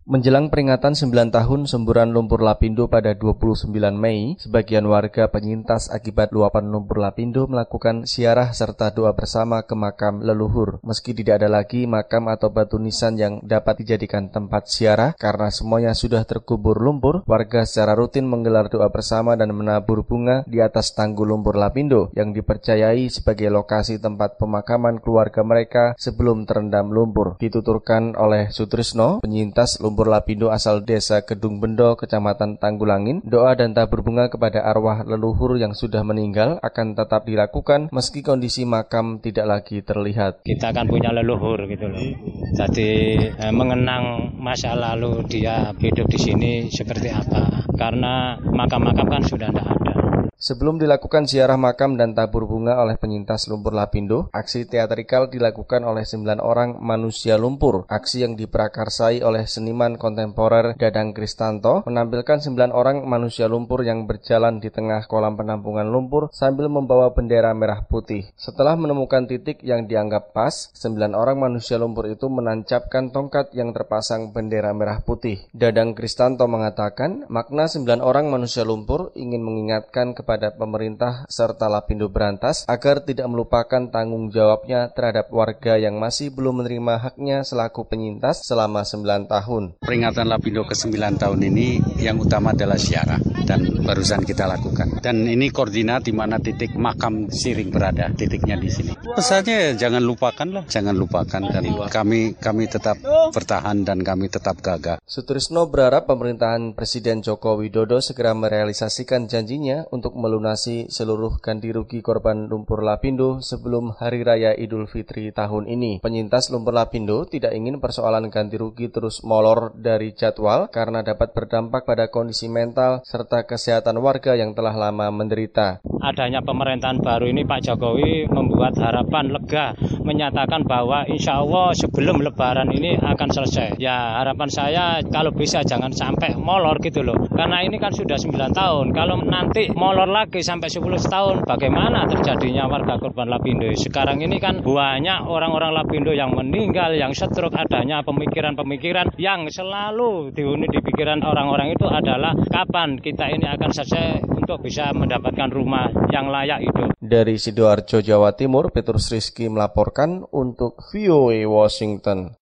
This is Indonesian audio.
Menjelang peringatan 9 tahun semburan lumpur Lapindo pada 29 Mei, sebagian warga penyintas akibat luapan lumpur Lapindo melakukan ziarah serta doa bersama ke makam leluhur. Meski tidak ada lagi makam atau batu nisan yang dapat dijadikan tempat ziarah karena semuanya sudah terkubur lumpur, warga secara rutin menggelar doa bersama dan menabur bunga di atas tanggul lumpur Lapindo yang dipercayai sebagai lokasi tempat pemakaman keluarga mereka sebelum terendam lumpur. Dituturkan oleh Sutrisno, penyintas lumpur Lapindo asal desa Kedung Bendo, Kecamatan Tanggulangin, doa dan tabur bunga kepada arwah leluhur yang sudah meninggal akan tetap dilakukan meski kondisi makam tidak lagi terlihat. Kita kan punya leluhur gitu loh. Jadi mengenang masa lalu dia hidup di sini seperti apa. Karena makam-makam kan sudah tidak ada. Sebelum dilakukan ziarah makam dan tabur bunga oleh penyintas lumpur Lapindo, aksi teatrikal dilakukan oleh 9 orang manusia lumpur. Aksi yang diprakarsai oleh seniman kontemporer Dadang Kristanto menampilkan 9 orang manusia lumpur yang berjalan di tengah kolam penampungan lumpur sambil membawa bendera merah putih. Setelah menemukan titik yang dianggap pas, 9 orang manusia lumpur itu menancapkan tongkat yang terpasang bendera merah putih. Dadang Kristanto mengatakan, makna 9 orang manusia lumpur ingin mengingatkan kepada pemerintah serta Lapindo Brantas agar tidak melupakan tanggung jawabnya terhadap warga yang masih belum menerima haknya selaku penyintas selama 9 tahun. Peringatan Lapindo ke-9 tahun ini yang utama adalah ziarah dan barusan kita lakukan. Dan ini koordinat di mana titik makam Siring berada, titiknya di sini. Pesannya jangan lupakan dan kami tetap bertahan dan kami tetap gagah. Sutrisno berharap pemerintahan Presiden Joko Widodo segera merealisasikan janjinya untuk melunasi seluruh ganti rugi korban lumpur Lapindo sebelum Hari Raya Idul Fitri tahun ini. Penyintas lumpur Lapindo tidak ingin persoalan ganti rugi terus molor dari jadwal karena dapat berdampak pada kondisi mental serta kesehatan warga yang telah lama menderita. Adanya pemerintahan baru ini Pak Jokowi membuat harapan lega, menyatakan bahwa insya Allah sebelum Lebaran ini akan selesai. Ya harapan saya kalau bisa jangan sampai molor gitu loh. Karena ini kan sudah 9 tahun. Kalau nanti molor lagi sampai 10 tahun, bagaimana terjadinya warga korban Lapindo? Sekarang ini kan banyak orang-orang Lapindo yang meninggal, yang stroke, adanya pemikiran-pemikiran yang selalu dihuni di pikiran orang-orang itu adalah kapan kita ini akan selesai untuk bisa mendapatkan rumah yang layak hidup. Dari Sidoarjo, Jawa Timur, Petrus Rizky melaporkan untuk VOA Washington.